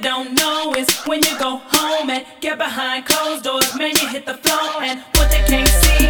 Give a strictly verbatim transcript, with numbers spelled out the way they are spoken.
don't know is when you go home and get behind closed doors, man, you hit the floor. And what they can't see